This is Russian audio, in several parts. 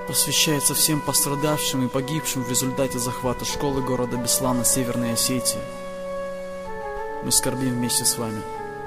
посвящается всем пострадавшим и погибшим в результате захвата школы города Беслана Северной Осетии. Мы скорбим вместе с вами.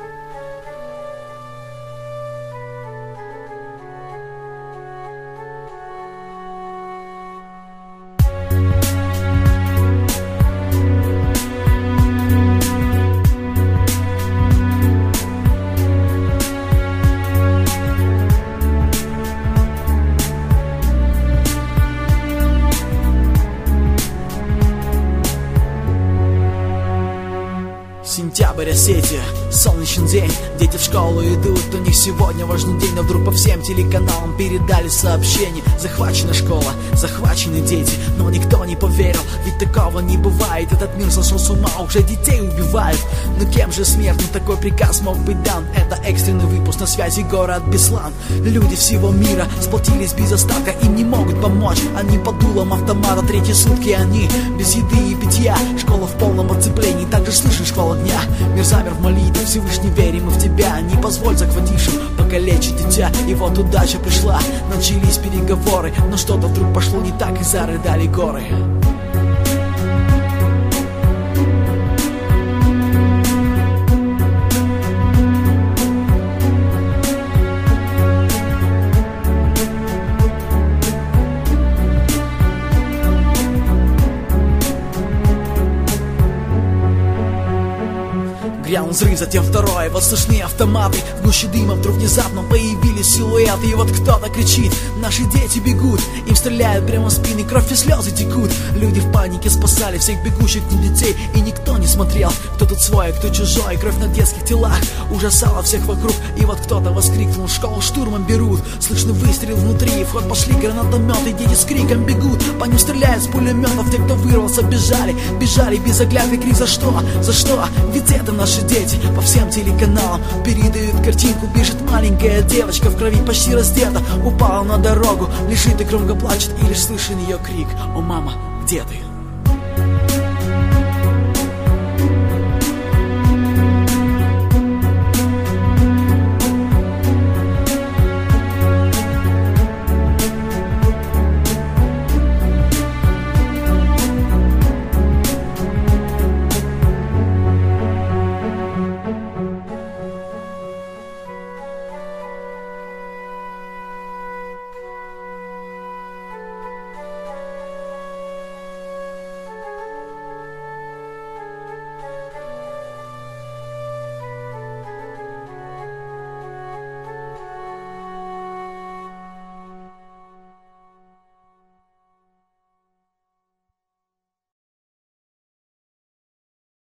Сентябрь, Осетия, солнечный день. Дети в школу идут, у них сегодня важный день. Но вдруг по всем телеканалам передали сообщение: захвачена школа, захвачены дети. Но никто не поверил, ведь такого не бывает. Этот мир сошел с ума, уже детей убивают. Но кем же смертным такой приказ мог быть дан? Это экстренный выпуск, на связи город Беслан. Люди всего мира сплотились без остатка, им не могут помочь. Они под дулом автомата, третьи сутки они без еды и питья. Школа в полном оцеплении, также слышишь школа дня. Мир замер в молитве, Всевышний, верим мы в тебя. Не позволь захватившим покалечить дитя. И вот удача пришла, начались переговоры. Но что-то вдруг пошло не так, и зарыдали горы. Грянул взрыв, затем второй, вот слышны автоматы. В гуще дыма вдруг внезапно появились силуэты. И вот кто-то кричит: наши дети бегут. Им стреляют прямо в спины, кровь и слезы текут. Люди в панике спасали всех бегущих детей. И никто не смотрел, кто тут свой, а кто чужой. Кровь на детских телах ужасала всех вокруг. И вот кто-то воскликнул: школу штурмом берут. Слышны выстрел внутри, в ход пошли гранатометы. Дети с криком бегут, по ним стреляют с пулеметов. Те, кто вырвался, бежали, бежали без оглядки. Крик: за что? За что? Ведь это наши дети. По всем телеканалам передают картинку. Бежит маленькая девочка, в крови почти раздета. Упала на дорогу, лежит и громко плачет. И лишь слышен ее крик: о, мама, где ты?